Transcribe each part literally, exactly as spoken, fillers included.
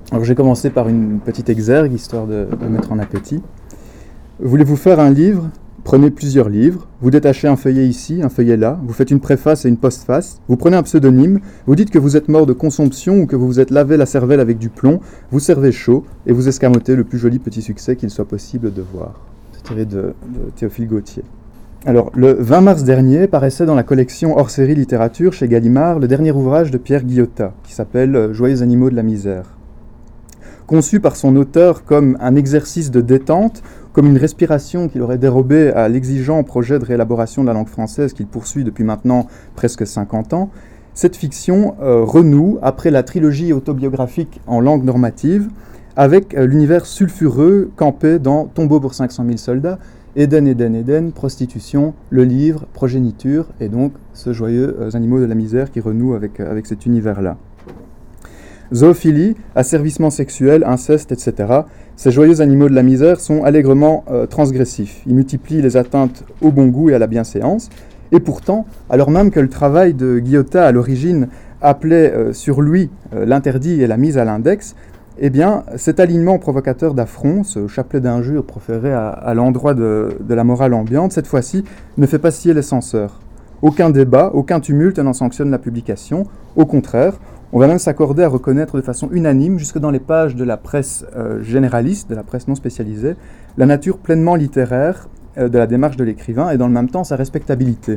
Alors j'ai commencé par une petite exergue, histoire de, de mettre en appétit. Voulez-vous faire un livre ? Prenez plusieurs livres, vous détachez un feuillet ici, un feuillet là, vous faites une préface et une postface, vous prenez un pseudonyme, vous dites que vous êtes mort de consomption ou que vous vous êtes lavé la cervelle avec du plomb, vous servez chaud et vous escamotez le plus joli petit succès qu'il soit possible de voir. C'est tiré de, de Théophile Gautier. Alors, le vingt mars dernier paraissait dans la collection hors-série littérature chez Gallimard le dernier ouvrage de Pierre Guyotat, qui s'appelle « Joyeux animaux de la misère ». Conçu par son auteur comme un exercice de détente, comme une respiration qu'il aurait dérobée à l'exigeant projet de réélaboration de la langue française qu'il poursuit depuis maintenant presque cinquante ans, cette fiction euh, renoue, après la trilogie autobiographique en langue normative, avec euh, l'univers sulfureux campé dans Tombeau pour cinq cent mille soldats, Éden, Éden, Éden, prostitution, le livre, progéniture, et donc ce joyeux euh, animaux de la misère qui renoue avec, euh, avec cet univers-là. Zoophilie, asservissement sexuel, inceste, et cetera. Ces joyeux animaux de la misère sont allègrement euh, transgressifs. Ils multiplient les atteintes au bon goût et à la bienséance. Et pourtant, alors même que le travail de Guyotat à l'origine appelait euh, sur lui euh, l'interdit et la mise à l'index, eh bien, cet alignement provocateur d'affront, ce chapelet d'injures proféré à, à l'endroit de, de la morale ambiante, cette fois-ci, ne fait pas scier les censeurs. Aucun débat, aucun tumulte n'en sanctionne la publication. Au contraire, on va même s'accorder à reconnaître de façon unanime, jusque dans les pages de la presse euh, généraliste, de la presse non spécialisée, la nature pleinement littéraire euh, de la démarche de l'écrivain et dans le même temps sa respectabilité.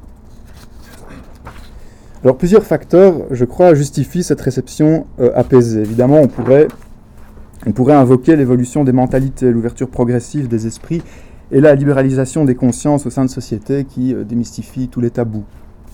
Alors plusieurs facteurs, je crois, justifient cette réception euh, apaisée. Évidemment, on pourrait, on pourrait invoquer l'évolution des mentalités, l'ouverture progressive des esprits et la libéralisation des consciences au sein de sociétés qui euh, démystifient tous les tabous.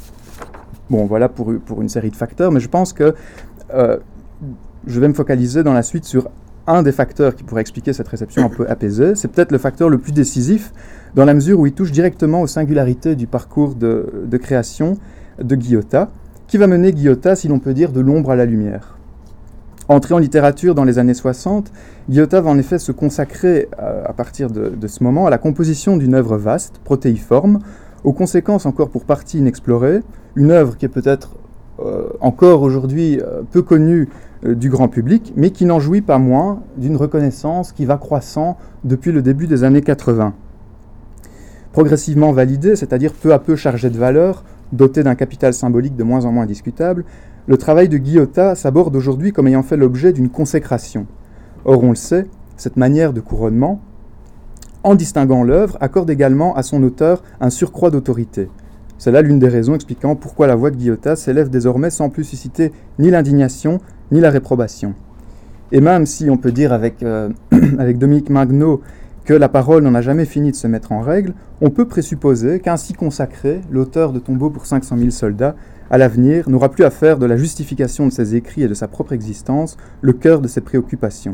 Bon, voilà pour, pour une série de facteurs, mais je pense que euh, je vais me focaliser dans la suite sur un des facteurs qui pourrait expliquer cette réception un peu apaisée. C'est peut-être le facteur le plus décisif, dans la mesure où il touche directement aux singularités du parcours de, de création de Guyotat, qui va mener Guyotat, si l'on peut dire, de l'ombre à la lumière. Entré en littérature dans les années soixante, Guyotat va en effet se consacrer, euh, à partir de, de ce moment, à la composition d'une œuvre vaste, protéiforme, aux conséquences encore pour partie inexplorées, une œuvre qui est peut-être euh, encore aujourd'hui euh, peu connue euh, du grand public, mais qui n'en jouit pas moins d'une reconnaissance qui va croissant depuis le début des années quatre-vingts. Progressivement validée, c'est-à-dire peu à peu chargée de valeur, dotée d'un capital symbolique de moins en moins discutable, le travail de Guyotat s'aborde aujourd'hui comme ayant fait l'objet d'une consécration. Or, on le sait, cette manière de couronnement, en distinguant l'œuvre, accorde également à son auteur un surcroît d'autorité. C'est là l'une des raisons expliquant pourquoi la voix de Guyotat s'élève désormais sans plus susciter ni l'indignation ni la réprobation. Et même si on peut dire avec, euh, avec Dominique Magnaud que la parole n'en a jamais fini de se mettre en règle, on peut présupposer qu'ainsi consacré, l'auteur de Tombeau pour cinq cent mille soldats, à l'avenir, n'aura plus à faire de la justification de ses écrits et de sa propre existence le cœur de ses préoccupations.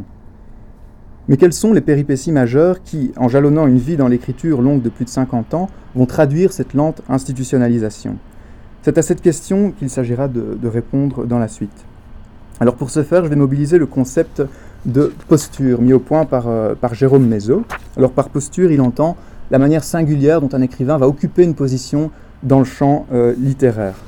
Mais quelles sont les péripéties majeures qui, en jalonnant une vie dans l'écriture longue de plus de cinquante ans, vont traduire cette lente institutionnalisation ? C'est à cette question qu'il s'agira de, de répondre dans la suite. Alors pour ce faire, je vais mobiliser le concept de posture, mis au point par, euh, par Jérôme Mézot. Alors par posture, il entend la manière singulière dont un écrivain va occuper une position dans le champ euh, littéraire.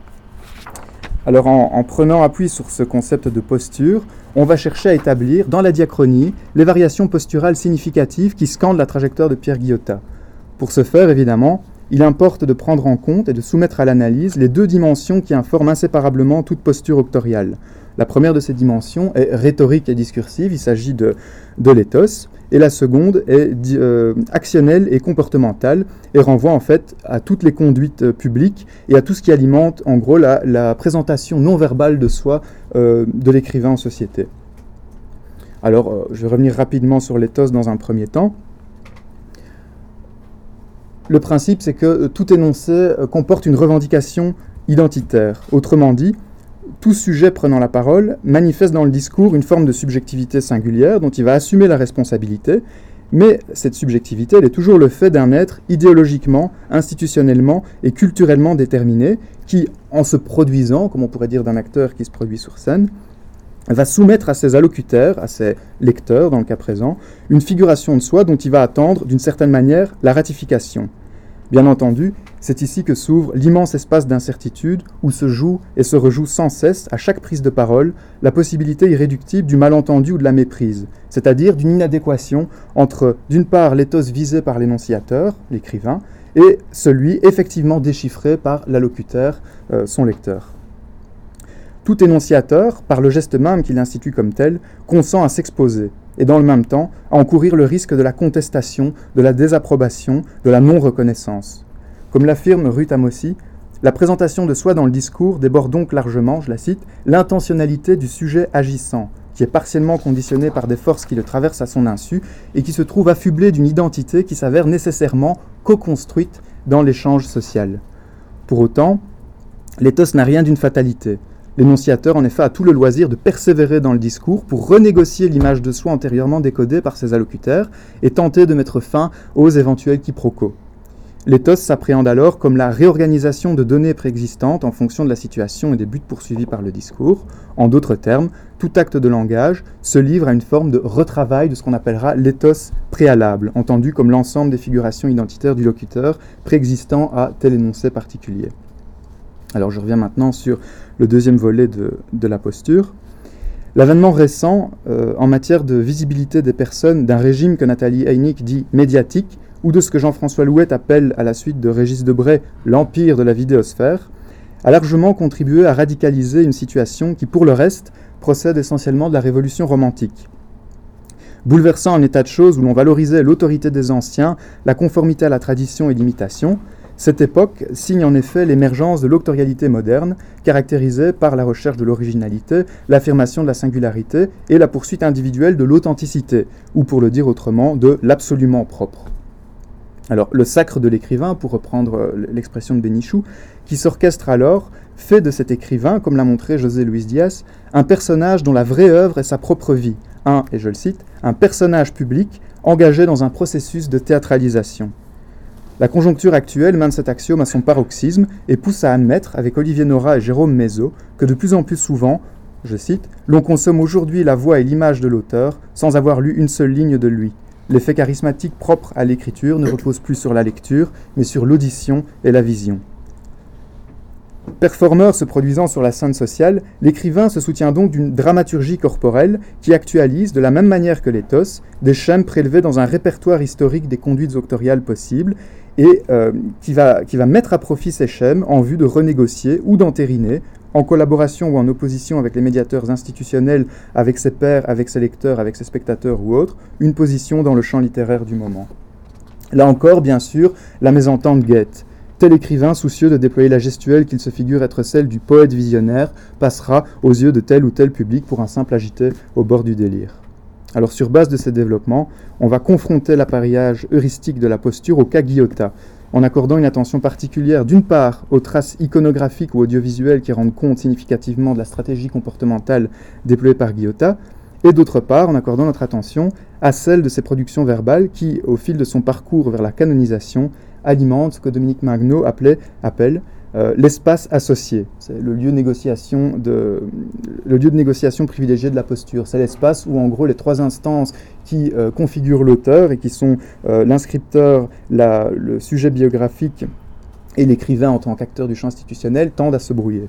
Alors en, en prenant appui sur ce concept de posture, on va chercher à établir dans la diachronie les variations posturales significatives qui scandent la trajectoire de Pierre Guyotat. Pour ce faire, évidemment, il importe de prendre en compte et de soumettre à l'analyse les deux dimensions qui informent inséparablement toute posture auctoriale. La première de ces dimensions est rhétorique et discursive, il s'agit de, de l'éthos, et la seconde est euh, actionnelle et comportementale, et renvoie en fait à toutes les conduites euh, publiques et à tout ce qui alimente en gros la, la présentation non verbale de soi euh, de l'écrivain en société. Alors, euh, je vais revenir rapidement sur l'éthos dans un premier temps. Le principe, c'est que euh, tout énoncé euh, comporte une revendication identitaire. Autrement dit, tout sujet prenant la parole manifeste dans le discours une forme de subjectivité singulière dont il va assumer la responsabilité, mais cette subjectivité, elle est toujours le fait d'un être idéologiquement, institutionnellement et culturellement déterminé qui, en se produisant, comme on pourrait dire d'un acteur qui se produit sur scène, va soumettre à ses allocuteurs, à ses lecteurs dans le cas présent, une figuration de soi dont il va attendre d'une certaine manière la ratification. Bien entendu, C'est ici que s'ouvre l'immense espace d'incertitude où se joue et se rejoue sans cesse, à chaque prise de parole, la possibilité irréductible du malentendu ou de la méprise, c'est-à-dire d'une inadéquation entre, d'une part, l'éthos visé par l'énonciateur, l'écrivain, et celui effectivement déchiffré par l'allocuteur, euh, son lecteur. Tout énonciateur, par le geste même qu'il institue comme tel, consent à s'exposer, et dans le même temps à encourir le risque de la contestation, de la désapprobation, de la non-reconnaissance. Comme l'affirme Ruth Amossi, la présentation de soi dans le discours déborde donc largement, je la cite, l'intentionnalité du sujet agissant, qui est partiellement conditionné par des forces qui le traversent à son insu et qui se trouve affublé d'une identité qui s'avère nécessairement co-construite dans l'échange social. Pour autant, l'éthos n'a rien d'une fatalité. L'énonciateur, en effet, a tout le loisir de persévérer dans le discours pour renégocier l'image de soi antérieurement décodée par ses allocuteurs et tenter de mettre fin aux éventuels quiproquos. L'éthos s'appréhende alors comme la réorganisation de données préexistantes en fonction de la situation et des buts poursuivis par le discours. En d'autres termes, tout acte de langage se livre à une forme de retravail de ce qu'on appellera l'éthos préalable, entendu comme l'ensemble des figurations identitaires du locuteur préexistant à tel énoncé particulier. Alors je reviens maintenant sur le deuxième volet de, de la posture. L'avènement récent euh, en matière de visibilité des personnes d'un régime que Nathalie Eynick dit médiatique, ou de ce que Jean-François Louette appelle, à la suite de Régis Debray, l'empire de la vidéosphère, a largement contribué à radicaliser une situation qui, pour le reste, procède essentiellement de la révolution romantique. Bouleversant un état de choses où l'on valorisait l'autorité des anciens, la conformité à la tradition et l'imitation, cette époque signe en effet l'émergence de l'octorialité moderne, caractérisée par la recherche de l'originalité, l'affirmation de la singularité et la poursuite individuelle de l'authenticité, ou pour le dire autrement, de l'absolument propre. Alors, le sacre de l'écrivain, pour reprendre l'expression de Bénichou, qui s'orchestre alors, fait de cet écrivain, comme l'a montré José Luis Diaz, un personnage dont la vraie œuvre est sa propre vie, un, et je le cite, un personnage public engagé dans un processus de théâtralisation. La conjoncture actuelle mène cet axiome à son paroxysme et pousse à admettre, avec Olivier Nora et Jérôme Mézot, que de plus en plus souvent, je cite, « l'on consomme aujourd'hui la voix et l'image de l'auteur sans avoir lu une seule ligne de lui. L'effet charismatique propre à l'écriture ne repose plus sur la lecture, mais sur l'audition et la vision. » Performeur se produisant sur la scène sociale, l'écrivain se soutient donc d'une dramaturgie corporelle qui actualise, de la même manière que l'éthos, des schèmes prélevés dans un répertoire historique des conduites auctoriales possibles et euh, qui, va, qui va mettre à profit ces schèmes en vue de renégocier ou d'entériner, en collaboration ou en opposition avec les médiateurs institutionnels, avec ses pairs, avec ses lecteurs, avec ses spectateurs ou autres, une position dans le champ littéraire du moment. Là encore, bien sûr, la mésentente guette. Tel écrivain, soucieux de déployer la gestuelle qu'il se figure être celle du poète visionnaire, passera aux yeux de tel ou tel public pour un simple agité au bord du délire. Alors, sur base de ces développements, on va confronter l'appareillage heuristique de la posture au cas Guyotat, en accordant une attention particulière, d'une part, aux traces iconographiques ou audiovisuelles qui rendent compte significativement de la stratégie comportementale déployée par Guyotat, et d'autre part, en accordant notre attention à celle de ses productions verbales qui, au fil de son parcours vers la canonisation, alimente ce que Dominique Magno appelait, appelle euh, l'espace associé. C'est le lieu de négociation, de, le lieu de négociation privilégié de la posture. C'est l'espace où, en gros, les trois instances qui euh, configurent l'auteur et qui sont euh, l'inscripteur, la, le sujet biographique et l'écrivain en tant qu'acteur du champ institutionnel tendent à se brouiller.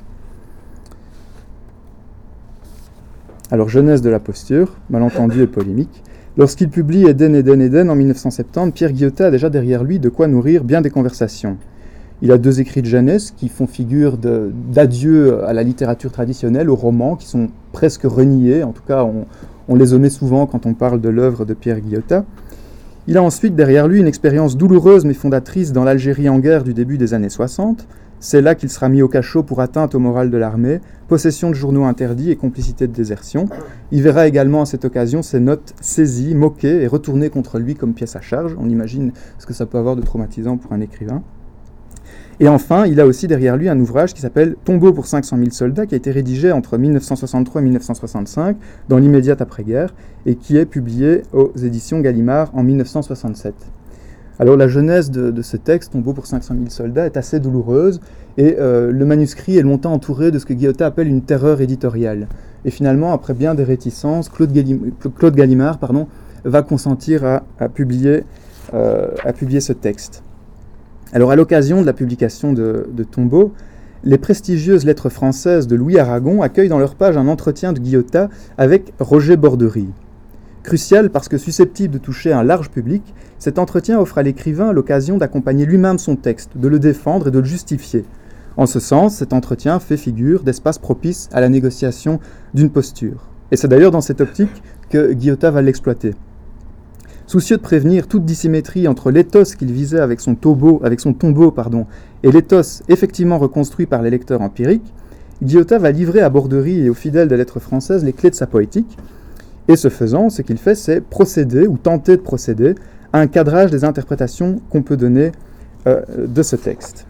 Alors, genèse de la posture, malentendu et polémique. Lorsqu'il publie Eden, Eden, Eden en mille neuf cent soixante-dix, Pierre Guyotat a déjà derrière lui de quoi nourrir bien des conversations. Il a deux écrits de jeunesse qui font figure de, d'adieu à la littérature traditionnelle, aux romans, qui sont presque reniés. En tout cas, on, on les omet souvent quand on parle de l'œuvre de Pierre Guyotat. Il a ensuite derrière lui une expérience douloureuse mais fondatrice dans l'Algérie en guerre du début des années soixante. C'est là qu'il sera mis au cachot pour atteinte au moral de l'armée, possession de journaux interdits et complicité de désertion. Il verra également à cette occasion ses notes saisies, moquées et retournées contre lui comme pièce à charge. On imagine ce que ça peut avoir de traumatisant pour un écrivain. Et enfin, il a aussi derrière lui un ouvrage qui s'appelle « Tombeau pour cinq cent mille soldats » qui a été rédigé entre mille neuf cent soixante-trois et mille neuf cent soixante-cinq, dans l'immédiate après-guerre, et qui est publié aux éditions Gallimard en mille neuf cent soixante-sept. Alors la genèse de, de ce texte, Tombeau pour cinq cent mille soldats, est assez douloureuse, et euh, le manuscrit est longtemps entouré de ce que Guyotat appelle une terreur éditoriale. Et finalement, après bien des réticences, Claude, Gallim- Claude Gallimard pardon, va consentir à, à, publier, euh, à publier ce texte. Alors, à l'occasion de la publication de, de Tombeau, les prestigieuses lettres françaises de Louis Aragon accueillent dans leur page un entretien de Guyotat avec Roger Borderie. Crucial parce que susceptible de toucher un large public, cet entretien offre à l'écrivain l'occasion d'accompagner lui-même son texte, de le défendre et de le justifier. En ce sens, cet entretien fait figure d'espace propice à la négociation d'une posture. Et c'est d'ailleurs dans cette optique que Guyotat va l'exploiter. Soucieux de prévenir toute dissymétrie entre l'éthos qu'il visait avec son tombeau, avec son tombeau pardon, et l'éthos effectivement reconstruit par les lecteurs empiriques, Guyotat va livrer à Borderie et aux fidèles des lettres françaises les clés de sa poétique. Et ce faisant, ce qu'il fait, c'est procéder, ou tenter de procéder, à un cadrage des interprétations qu'on peut donner euh, de ce texte.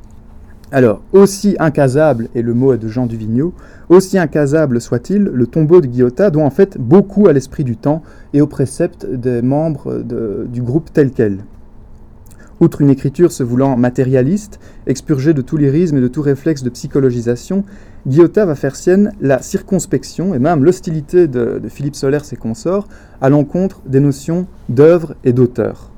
Alors, aussi incasable, et le mot est de Jean Duvigneau, aussi incasable soit-il, le tombeau de Guyotat doit en fait beaucoup à l'esprit du temps et aux préceptes des membres de, du groupe tel quel. Outre une écriture se voulant matérialiste, expurgée de tout lyrisme et de tout réflexe de psychologisation, Guyotat va faire sienne la circonspection et même l'hostilité de, de Philippe Solers et consorts à l'encontre des notions d'œuvre et d'auteur.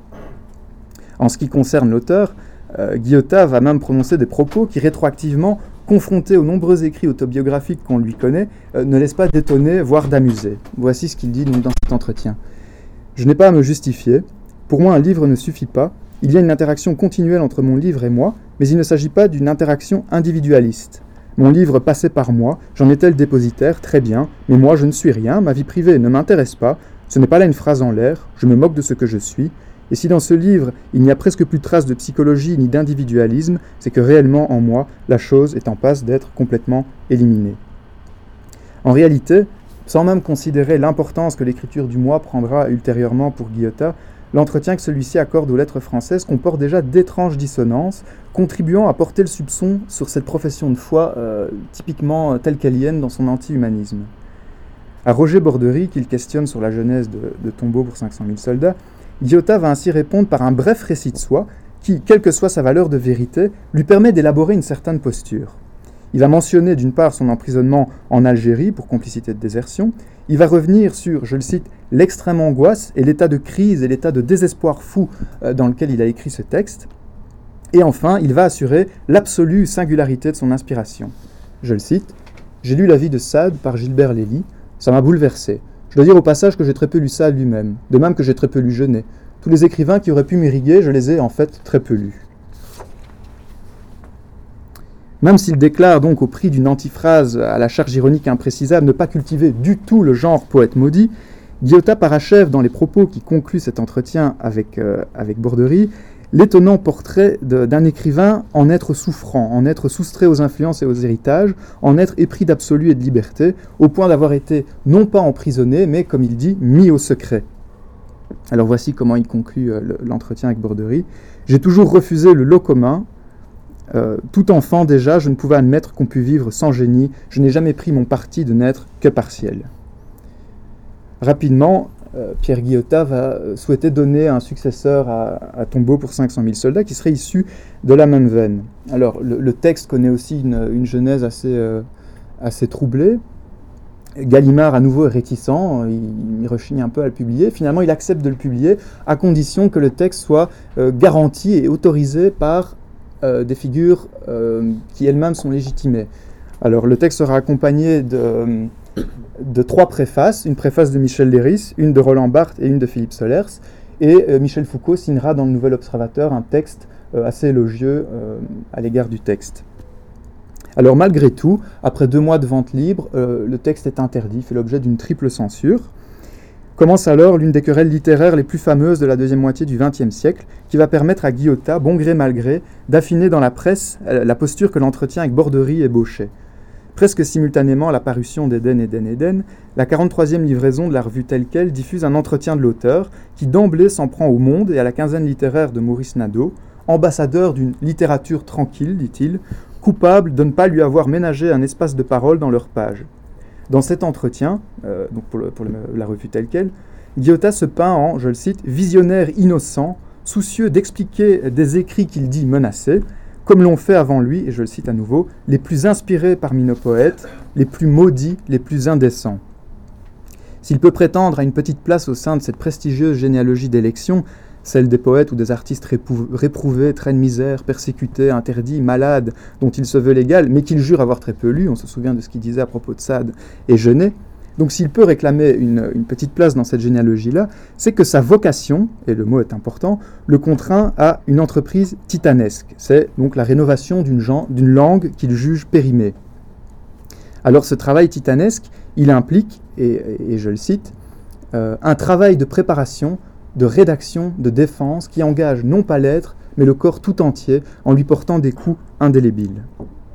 En ce qui concerne l'auteur, euh, Guyotat va même prononcer des propos qui, rétroactivement, confrontés aux nombreux écrits autobiographiques qu'on lui connaît, euh, ne laissent pas d'étonner, voire d'amuser. Voici ce qu'il dit donc, dans cet entretien. « Je n'ai pas à me justifier. Pour moi, un livre ne suffit pas. Il y a une interaction continuelle entre mon livre et moi, mais il ne s'agit pas d'une interaction individualiste. Mon livre passait par moi, j'en étais le dépositaire, très bien, mais moi je ne suis rien, ma vie privée ne m'intéresse pas, ce n'est pas là une phrase en l'air, je me moque de ce que je suis, et si dans ce livre il n'y a presque plus de traces de psychologie ni d'individualisme, c'est que réellement en moi, la chose est en passe d'être complètement éliminée. » En réalité, sans même considérer l'importance que l'écriture du moi prendra ultérieurement pour Guyotat, l'entretien que celui-ci accorde aux lettres françaises comporte déjà d'étranges dissonances, contribuant à porter le soupçon sur cette profession de foi euh, typiquement telle qu'alienne dans son anti-humanisme. À Roger Borderie, qu'il questionne sur la genèse de, de Tombeau pour cinq cent mille soldats, Guyotat va ainsi répondre par un bref récit de soi qui, quelle que soit sa valeur de vérité, lui permet d'élaborer une certaine posture. Il va mentionner d'une part son emprisonnement en Algérie pour complicité de désertion. Il va revenir sur, je le cite, l'extrême angoisse et l'état de crise et l'état de désespoir fou dans lequel il a écrit ce texte. Et enfin, il va assurer l'absolue singularité de son inspiration. Je le cite, « J'ai lu la vie de Sade par Gilbert Lely, ça m'a bouleversé. Je dois dire au passage que j'ai très peu lu Sade lui-même, de même que j'ai très peu lu Genet. Tous les écrivains qui auraient pu m'irriguer, je les ai en fait très peu lus. » Même s'il déclare donc au prix d'une antiphrase à la charge ironique imprécisable ne pas cultiver du tout le genre poète maudit, Guyotat parachève dans les propos qui concluent cet entretien avec, euh, avec Borderie l'étonnant portrait de, d'un écrivain en être souffrant, en être soustrait aux influences et aux héritages, en être épris d'absolu et de liberté, au point d'avoir été non pas emprisonné, mais, comme il dit, mis au secret. Alors voici comment il conclut euh, l'entretien avec Borderie. « J'ai toujours refusé le lot commun. Euh, tout enfant déjà, je ne pouvais admettre qu'on pût vivre sans génie. Je n'ai jamais pris mon parti de n'être que partiel. » Rapidement, euh, Pierre Guyotat va souhaiter donner un successeur à, à Tombeau pour cinq cent mille soldats qui serait issu de la même veine. Alors, le, le texte connaît aussi une, une genèse assez, euh, assez troublée. Gallimard, à nouveau, est réticent, il, il rechigne un peu à le publier. Finalement, il accepte de le publier à condition que le texte soit euh, garanti et autorisé par euh, des figures euh, qui elles-mêmes sont légitimées. Alors, le texte sera accompagné de... de trois préfaces, une préface de Michel Léris, une de Roland Barthes et une de Philippe Solers, et euh, Michel Foucault signera dans le Nouvel Observateur un texte euh, assez élogieux euh, à l'égard du texte. Alors malgré tout, après deux mois de vente libre, euh, le texte est interdit, fait l'objet d'une triple censure. Commence alors l'une des querelles littéraires les plus fameuses de la deuxième moitié du vingtième siècle, qui va permettre à Guyotat, bon gré mal gré, d'affiner dans la presse euh, la posture que l'entretien avec Borderie ébauchait. Presque simultanément à la parution d'Éden, Éden, Éden, la quarante-troisième livraison de la revue Telle Quelle diffuse un entretien de l'auteur qui d'emblée s'en prend au Monde et à la quinzaine littéraire de Maurice Nadeau, ambassadeur d'une littérature tranquille, dit-il, coupable de ne pas lui avoir ménagé un espace de parole dans leurs pages. Dans cet entretien, euh, donc pour, le, pour le, la revue Telle Quelle, Guyotat se peint en, je le cite, visionnaire innocent, soucieux d'expliquer des écrits qu'il dit menacés, comme l'ont fait avant lui, et je le cite à nouveau, les plus inspirés parmi nos poètes, les plus maudits, les plus indécents. S'il peut prétendre à une petite place au sein de cette prestigieuse généalogie d'élection, celle des poètes ou des artistes répou- réprouvés, traînes misère, persécutés, interdits, malades, dont il se veut l'égal, mais qu'il jure avoir très peu lu, on se souvient de ce qu'il disait à propos de Sade et Genet. Donc s'il peut réclamer une, une petite place dans cette généalogie-là, c'est que sa vocation, et le mot est important, le contraint à une entreprise titanesque. C'est donc la rénovation d'une, gen- d'une langue qu'il juge périmée. Alors ce travail titanesque, il implique, et, et je le cite, euh, un travail de préparation, de rédaction, de défense, qui engage non pas l'être, mais le corps tout entier, en lui portant des coups indélébiles.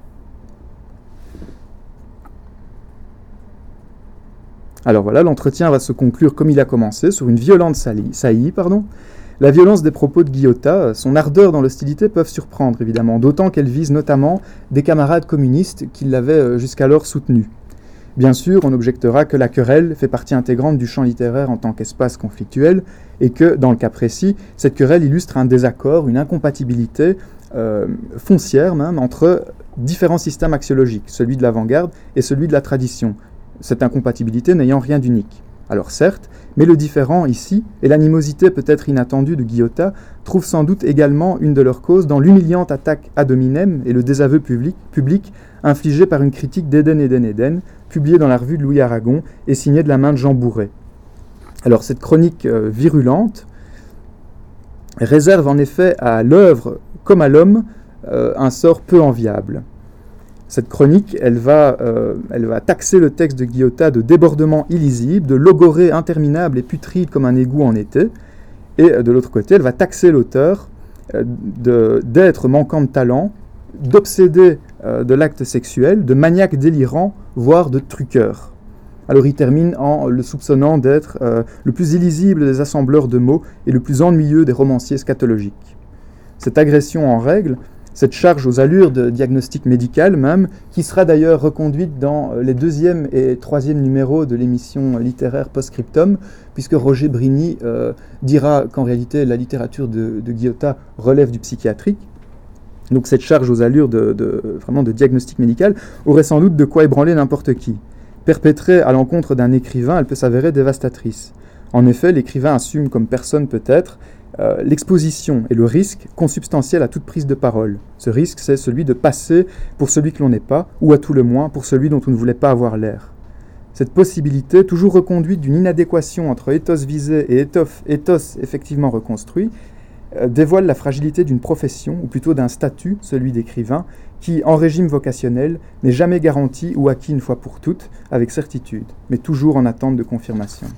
Alors voilà, l'entretien va se conclure comme il a commencé, sur une violente saillie, pardon. La violence des propos de Guyotat, son ardeur dans l'hostilité peuvent surprendre évidemment, d'autant qu'elle vise notamment des camarades communistes qui l'avaient jusqu'alors soutenu. Bien sûr, on objectera que la querelle fait partie intégrante du champ littéraire en tant qu'espace conflictuel et que, dans le cas précis, cette querelle illustre un désaccord, une incompatibilité euh, foncière même entre différents systèmes axiologiques, celui de l'avant-garde et celui de la tradition, cette incompatibilité n'ayant rien d'unique. Alors certes, mais le différent ici, et l'animosité peut-être inattendue de Guyotat, trouve sans doute également une de leurs causes dans l'humiliante attaque ad hominem et le désaveu public, public infligé par une critique d'Éden, Éden, Éden, publiée dans la revue de Louis Aragon et signée de la main de Jean Bourret. Alors cette chronique euh, virulente réserve en effet à l'œuvre comme à l'homme euh, un sort peu enviable. Cette chronique, elle va, euh, elle va taxer le texte de Guyotat de débordements illisibles, de logorées interminables et putrides comme un égout en été, et de l'autre côté, elle va taxer l'auteur euh, de, d'être manquant de talent, d'obsédé euh, de l'acte sexuel, de maniaque délirant, voire de truqueur. Alors il termine en le soupçonnant d'être euh, le plus illisible des assembleurs de mots et le plus ennuyeux des romanciers scatologiques. Cette agression en règle, cette charge aux allures de diagnostic médical même, qui sera d'ailleurs reconduite dans les deuxième et troisième numéros de l'émission littéraire Postscriptum, puisque Roger Brigny euh, dira qu'en réalité la littérature de, de Guyotat relève du psychiatrique. Donc cette charge aux allures de, de, vraiment de diagnostic médical aurait sans doute de quoi ébranler n'importe qui. Perpétrée à l'encontre d'un écrivain, elle peut s'avérer dévastatrice. En effet, l'écrivain assume comme personne peut-être Euh, l'exposition et le risque consubstantiel à toute prise de parole. Ce risque, c'est celui de passer pour celui que l'on n'est pas, ou à tout le moins pour celui dont on ne voulait pas avoir l'air. Cette possibilité, toujours reconduite d'une inadéquation entre ethos visé et ethos, ethos effectivement reconstruit, euh, dévoile la fragilité d'une profession, ou plutôt d'un statut, celui d'écrivain, qui, en régime vocationnel, n'est jamais garanti ou acquis une fois pour toutes, avec certitude, mais toujours en attente de confirmation.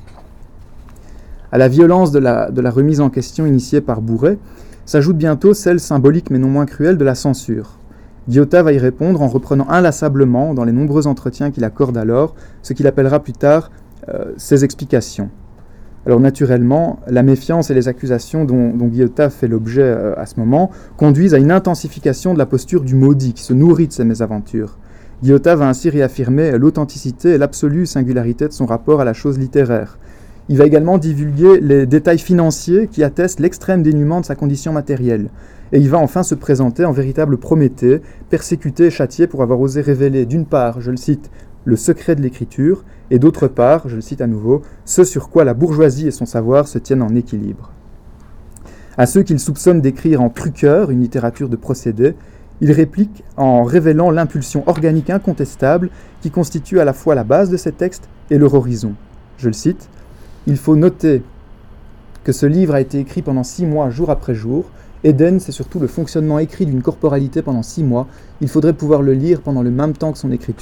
À la violence de la, de la remise en question initiée par Bourret, s'ajoute bientôt celle symbolique mais non moins cruelle de la censure. Guyotat va y répondre en reprenant inlassablement, dans les nombreux entretiens qu'il accorde alors, ce qu'il appellera plus tard euh, ses explications. Alors naturellement, la méfiance et les accusations dont, dont Guyotat fait l'objet euh, à ce moment conduisent à une intensification de la posture du maudit qui se nourrit de ses mésaventures. Guyotat va ainsi réaffirmer l'authenticité et l'absolue singularité de son rapport à la chose littéraire. Il va également divulguer les détails financiers qui attestent l'extrême dénuement de sa condition matérielle. Et il va enfin se présenter en véritable Prométhée, persécuté et châtié pour avoir osé révéler d'une part, je le cite, le secret de l'écriture, et d'autre part, je le cite à nouveau, ce sur quoi la bourgeoisie et son savoir se tiennent en équilibre. À ceux qu'il soupçonne d'écrire en truqueur, une littérature de procédé, il réplique en révélant l'impulsion organique incontestable qui constitue à la fois la base de ces textes et leur horizon. Je le cite, « Il faut noter que ce livre a été écrit pendant six mois, jour après jour. Éden, c'est surtout le fonctionnement écrit d'une corporalité pendant six mois. Il faudrait pouvoir le lire pendant le même temps que son écriture. »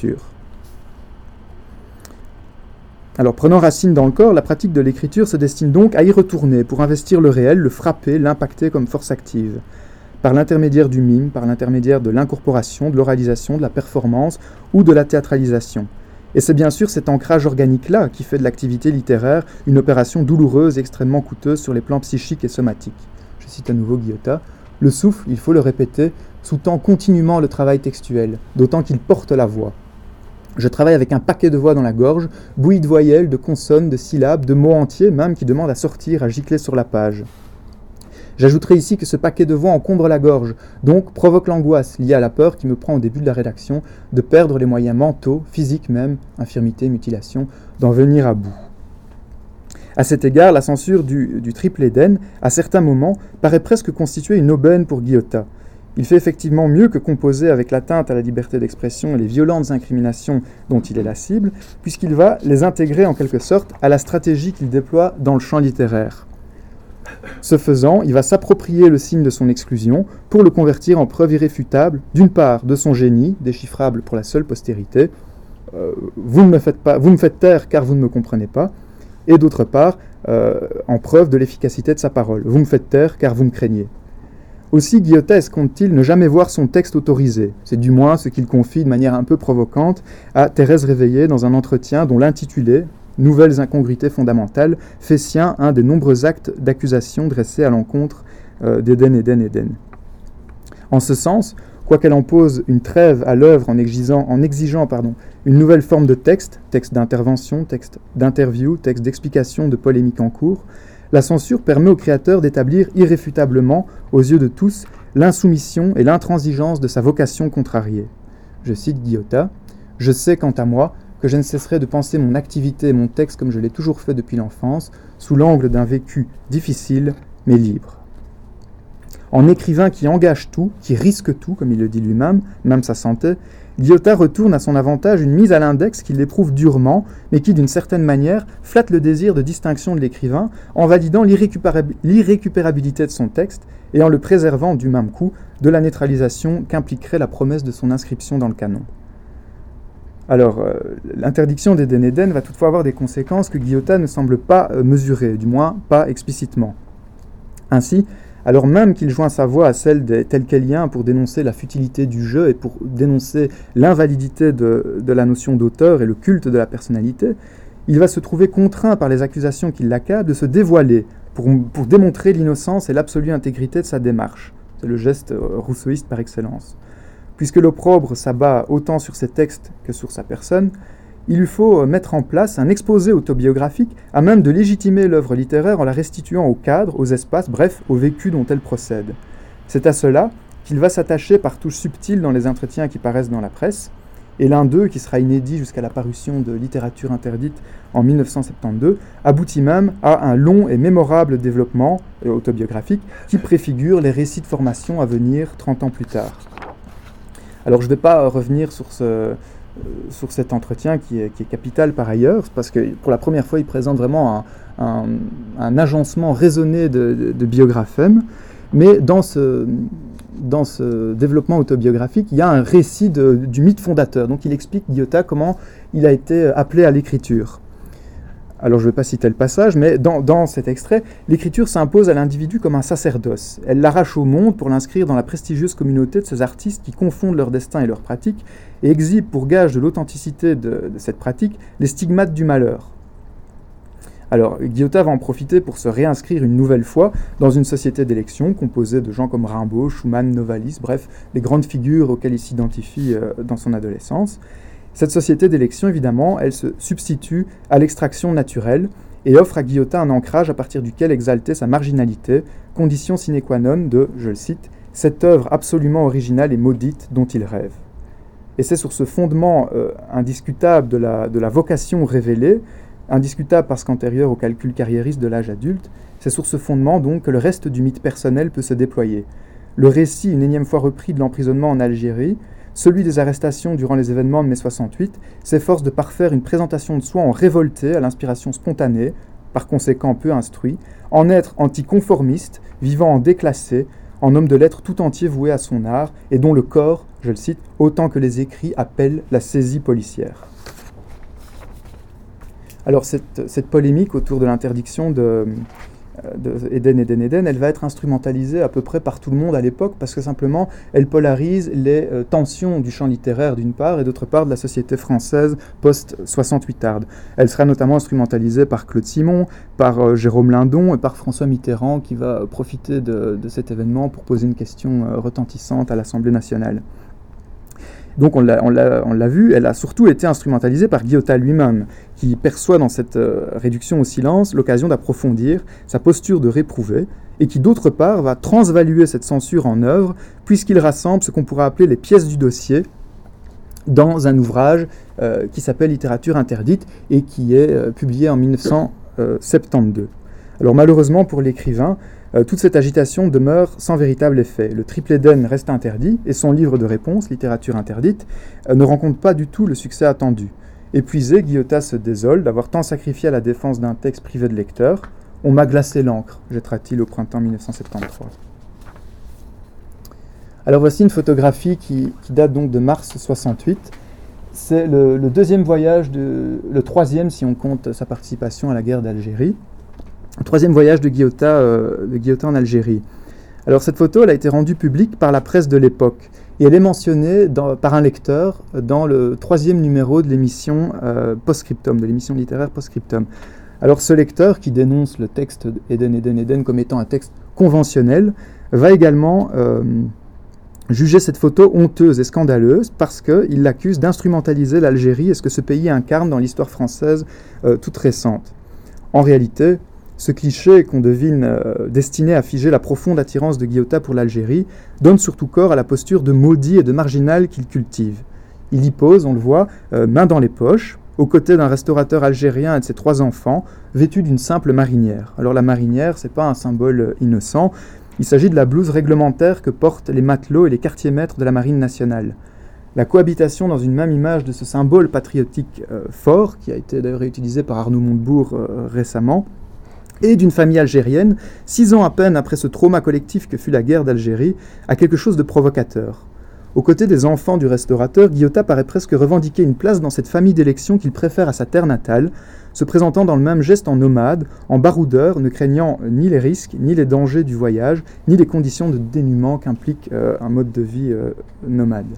Alors, prenant racine dans le corps, la pratique de l'écriture se destine donc à y retourner pour investir le réel, le frapper, l'impacter comme force active. Par l'intermédiaire du mime, par l'intermédiaire de l'incorporation, de l'oralisation, de la performance ou de la théâtralisation. Et c'est bien sûr cet ancrage organique-là qui fait de l'activité littéraire une opération douloureuse et extrêmement coûteuse sur les plans psychiques et somatiques. Je cite à nouveau Guyotat. « Le souffle, il faut le répéter, sous-tend continuellement le travail textuel, d'autant qu'il porte la voix. Je travaille avec un paquet de voix dans la gorge, bouillie de voyelles, de consonnes, de syllabes, de mots entiers même qui demandent à sortir, à gicler sur la page. J'ajouterai ici que ce paquet de voix encombre la gorge, donc provoque l'angoisse liée à la peur qui me prend au début de la rédaction de perdre les moyens mentaux, physiques même, infirmité, mutilation, d'en venir à bout. » À cet égard, la censure du, du triple Éden, à certains moments, paraît presque constituer une aubaine pour Guyotat. Il fait effectivement mieux que composer avec l'atteinte à la liberté d'expression et les violentes incriminations dont il est la cible, puisqu'il va les intégrer en quelque sorte à la stratégie qu'il déploie dans le champ littéraire. Ce faisant, il va s'approprier le signe de son exclusion pour le convertir en preuve irréfutable, d'une part, de son génie, déchiffrable pour la seule postérité, euh, vous ne me faites pas, vous me faites taire car vous ne me comprenez pas, et d'autre part, euh, en preuve de l'efficacité de sa parole, vous me faites taire car vous me craignez. Aussi, Guyotat escompte-t-il ne jamais voir son texte autorisé. C'est du moins ce qu'il confie de manière un peu provocante à Thérèse Réveillé dans un entretien dont l'intitulé « Nouvelles incongruités fondamentales » fait sien un des nombreux actes d'accusation dressés à l'encontre euh, d'Éden, Éden, Éden. En ce sens, quoiqu'elle en pose une trêve à l'œuvre en exigeant, en exigeant pardon, une nouvelle forme de texte, texte d'intervention, texte d'interview, texte d'explication de polémique en cours, la censure permet au créateur d'établir irréfutablement, aux yeux de tous, l'insoumission et l'intransigeance de sa vocation contrariée. Je cite Guyotat, « Je sais, quant à moi, que je ne cesserai de penser mon activité et mon texte comme je l'ai toujours fait depuis l'enfance, sous l'angle d'un vécu difficile, mais libre. » En écrivain qui engage tout, qui risque tout, comme il le dit lui-même, même sa santé, Guyotat retourne à son avantage une mise à l'index qu'il éprouve durement, mais qui, d'une certaine manière, flatte le désir de distinction de l'écrivain en validant l'irrécupérab- l'irrécupérabilité de son texte et en le préservant du même coup de la neutralisation qu'impliquerait la promesse de son inscription dans le canon. Alors, euh, l'interdiction d'Éden Éden va toutefois avoir des conséquences que Guyotat ne semble pas euh, mesurer, du moins pas explicitement. Ainsi, alors même qu'il joint sa voix à celle des Telqueliens pour dénoncer la futilité du jeu et pour dénoncer l'invalidité de, de la notion d'auteur et le culte de la personnalité, il va se trouver contraint par les accusations qui l'accablent de se dévoiler pour, pour démontrer l'innocence et l'absolue intégrité de sa démarche. C'est le geste rousseauiste par excellence. Puisque l'opprobre s'abat autant sur ses textes que sur sa personne, il lui faut mettre en place un exposé autobiographique à même de légitimer l'œuvre littéraire en la restituant au cadre, aux espaces, bref, au vécu dont elle procède. C'est à cela qu'il va s'attacher par touches subtiles dans les entretiens qui paraissent dans la presse, et l'un d'eux, qui sera inédit jusqu'à la parution de Littérature interdite en mille neuf cent soixante-douze, aboutit même à un long et mémorable développement autobiographique qui préfigure les récits de formation à venir trente ans plus tard. Alors je ne vais pas revenir sur ce... sur cet entretien qui est, qui est capital par ailleurs, parce que pour la première fois, il présente vraiment un, un, un agencement raisonné de, de, de biographème, mais dans ce, dans ce développement autobiographique, il y a un récit de, du mythe fondateur. Donc il explique, Guyotat, comment il a été appelé à l'écriture. Alors je ne vais pas citer le passage, mais dans, dans cet extrait, l'écriture s'impose à l'individu comme un sacerdoce. Elle l'arrache au monde pour l'inscrire dans la prestigieuse communauté de ces artistes qui confondent leur destin et leur pratique et exhibent pour gage de l'authenticité de, de cette pratique les stigmates du malheur. Alors Guyotat va en profiter pour se réinscrire une nouvelle fois dans une société d'élection composée de gens comme Rimbaud, Schumann, Novalis, bref, les grandes figures auxquelles il s'identifie euh, dans son adolescence. Cette société d'élection, évidemment, elle se substitue à l'extraction naturelle et offre à Guyotat un ancrage à partir duquel exalter sa marginalité, condition sine qua non de, je le cite, « cette œuvre absolument originale et maudite dont il rêve ». Et c'est sur ce fondement euh, indiscutable de la, de la vocation révélée, indiscutable parce qu'antérieur au calcul carriériste de l'âge adulte, c'est sur ce fondement donc que le reste du mythe personnel peut se déployer. Le récit, une énième fois repris de l'emprisonnement en Algérie, celui des arrestations durant les événements de mai soixante-huit, s'efforce de parfaire une présentation de soi en révolté à l'inspiration spontanée, par conséquent peu instruit, en être anticonformiste, vivant en déclassé, en homme de lettres tout entier voué à son art, et dont le corps, je le cite, autant que les écrits appellent la saisie policière. Alors cette, cette polémique autour de l'interdiction de, de Éden, Éden, Éden, elle va être instrumentalisée à peu près par tout le monde à l'époque parce que simplement elle polarise les euh, tensions du champ littéraire d'une part et d'autre part de la société française post-soixante-huitarde. Elle sera notamment instrumentalisée par Claude Simon, par euh, Jérôme Lindon et par François Mitterrand qui va profiter de, de cet événement pour poser une question euh, retentissante à l'Assemblée nationale. Donc on l'a, on, l'a, on l'a vu, elle a surtout été instrumentalisée par Guyotat lui-même, qui perçoit dans cette euh, réduction au silence l'occasion d'approfondir sa posture de réprouvé, et qui d'autre part va transvaluer cette censure en œuvre, puisqu'il rassemble ce qu'on pourrait appeler les pièces du dossier dans un ouvrage euh, qui s'appelle Littérature interdite, et qui est euh, publié en mille neuf cent euh, soixante-douze. Alors malheureusement pour l'écrivain, euh, toute cette agitation demeure sans véritable effet. Le triple Éden reste interdit et son livre de réponse, Littérature interdite, euh, ne rencontre pas du tout le succès attendu. Épuisé, Guyotat se désole d'avoir tant sacrifié à la défense d'un texte privé de lecteur. « On m'a glacé l'encre », jettera-t-il au printemps mille neuf cent soixante-treize. Alors voici une photographie qui, qui date donc de mars soixante-huit. C'est le, le deuxième voyage, de, le troisième si on compte sa participation à la guerre d'Algérie. Le troisième voyage de Guyotat, euh, de Guyotat en Algérie. Alors cette photo elle a été rendue publique par la presse de l'époque et elle est mentionnée dans, par un lecteur dans le troisième numéro de l'émission euh, Postscriptum, de l'émission littéraire Postscriptum. Alors ce lecteur qui dénonce le texte Éden, Éden, Éden comme étant un texte conventionnel va également euh, juger cette photo honteuse et scandaleuse parce qu'il l'accuse d'instrumentaliser l'Algérie et ce que ce pays incarne dans l'histoire française euh, toute récente. En réalité, ce cliché qu'on devine euh, destiné à figer la profonde attirance de Guyotat pour l'Algérie donne surtout corps à la posture de maudit et de marginal qu'il cultive. Il y pose, on le voit, euh, main dans les poches, aux côtés d'un restaurateur algérien et de ses trois enfants, vêtus d'une simple marinière. Alors la marinière, c'est pas un symbole innocent, il s'agit de la blouse réglementaire que portent les matelots et les quartiers-maîtres de la marine nationale. La cohabitation dans une même image de ce symbole patriotique euh, fort, qui a été d'ailleurs réutilisé par Arnaud Montebourg euh, récemment, et d'une famille algérienne, six ans à peine après ce trauma collectif que fut la guerre d'Algérie, a quelque chose de provocateur. Aux côtés des enfants du restaurateur, Guyotat paraît presque revendiquer une place dans cette famille d'élection qu'il préfère à sa terre natale, se présentant dans le même geste en nomade, en baroudeur, ne craignant ni les risques, ni les dangers du voyage, ni les conditions de dénuement qu'implique euh, un mode de vie euh, nomade.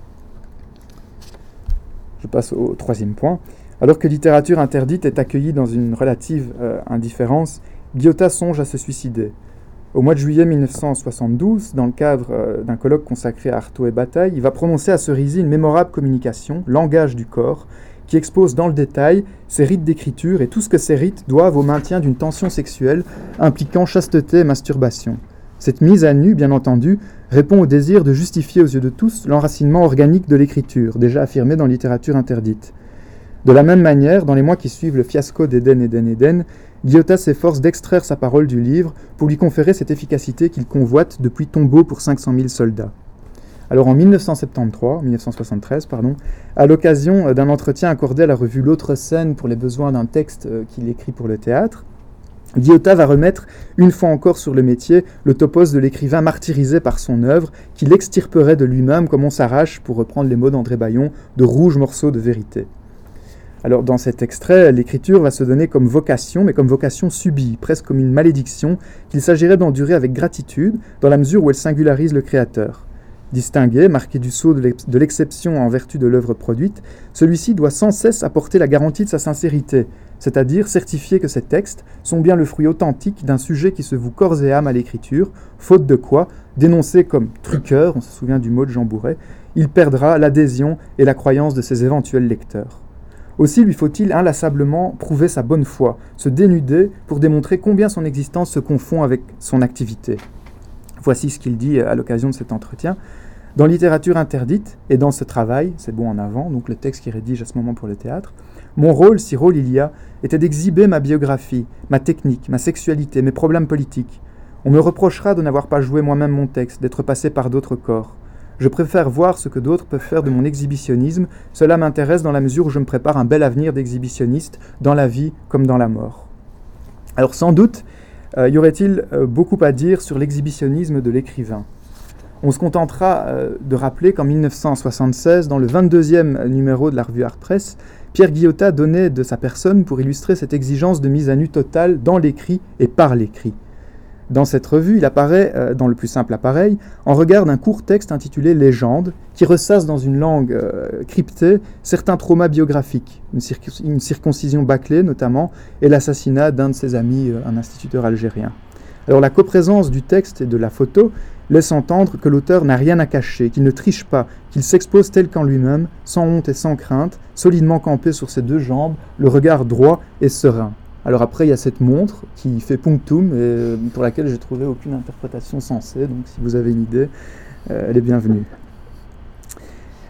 Je passe au troisième point. Alors que Littérature interdite est accueillie dans une relative euh, indifférence, Guyotat songe à se suicider. Au mois de juillet mille neuf cent soixante-douze, dans le cadre euh, d'un colloque consacré à Artaud et Bataille, il va prononcer à Cerisy une mémorable communication, Langage du corps, qui expose dans le détail ses rites d'écriture et tout ce que ces rites doivent au maintien d'une tension sexuelle impliquant chasteté et masturbation. Cette mise à nu, bien entendu, répond au désir de justifier aux yeux de tous l'enracinement organique de l'écriture, déjà affirmé dans Littérature interdite. De la même manière, dans les mois qui suivent le fiasco d'Éden, Éden, Éden, Guyotat s'efforce d'extraire sa parole du livre pour lui conférer cette efficacité qu'il convoite depuis Tombeau pour cinq cent mille soldats. Alors en mille neuf cent soixante-treize, mille neuf cent soixante-treize, pardon, à l'occasion d'un entretien accordé à la revue L'Autre Scène pour les besoins d'un texte qu'il écrit pour le théâtre, Guyotat va remettre, une fois encore sur le métier, le topos de l'écrivain martyrisé par son œuvre, qu'il extirperait de lui-même comme on s'arrache, pour reprendre les mots d'André Bayon, de rouges morceaux de vérité. Alors dans cet extrait, l'écriture va se donner comme vocation, mais comme vocation subie, presque comme une malédiction, qu'il s'agirait d'endurer avec gratitude, dans la mesure où elle singularise le créateur. Distingué, marqué du sceau de l'exception en vertu de l'œuvre produite, celui-ci doit sans cesse apporter la garantie de sa sincérité, c'est-à-dire certifier que ces textes sont bien le fruit authentique d'un sujet qui se voue corps et âme à l'écriture, faute de quoi, dénoncé comme truqueur, on se souvient du mot de Jean Bourret, il perdra l'adhésion et la croyance de ses éventuels lecteurs. Aussi lui faut-il inlassablement prouver sa bonne foi, se dénuder pour démontrer combien son existence se confond avec son activité. Voici ce qu'il dit à l'occasion de cet entretien. Dans Littérature interdite, et dans ce travail, c'est bon en avant, donc le texte qu'il rédige à ce moment pour le théâtre, mon rôle, si rôle il y a, était d'exhiber ma biographie, ma technique, ma sexualité, mes problèmes politiques. On me reprochera de n'avoir pas joué moi-même mon texte, d'être passé par d'autres corps. Je préfère voir ce que d'autres peuvent faire de mon exhibitionnisme. Cela m'intéresse dans la mesure où je me prépare un bel avenir d'exhibitionniste, dans la vie comme dans la mort. Alors sans doute, euh, y aurait-il euh, beaucoup à dire sur l'exhibitionnisme de l'écrivain. On se contentera euh, de rappeler qu'en mille neuf cent soixante-seize, dans le vingt-deuxième numéro de la revue Art Press, Pierre Guyotat donnait de sa personne pour illustrer cette exigence de mise à nu totale dans l'écrit et par l'écrit. Dans cette revue, il apparaît, euh, dans le plus simple appareil, en regard d'un court texte intitulé « Légende », qui ressasse dans une langue euh, cryptée certains traumas biographiques, une, circ- une circoncision bâclée notamment, et l'assassinat d'un de ses amis, euh, un instituteur algérien. Alors la coprésence du texte et de la photo laisse entendre que l'auteur n'a rien à cacher, qu'il ne triche pas, qu'il s'expose tel qu'en lui-même, sans honte et sans crainte, solidement campé sur ses deux jambes, le regard droit et serein. Alors après, il y a cette montre qui fait punctum et pour laquelle j'ai trouvé aucune interprétation sensée. Donc si vous avez une idée, euh, elle est bienvenue.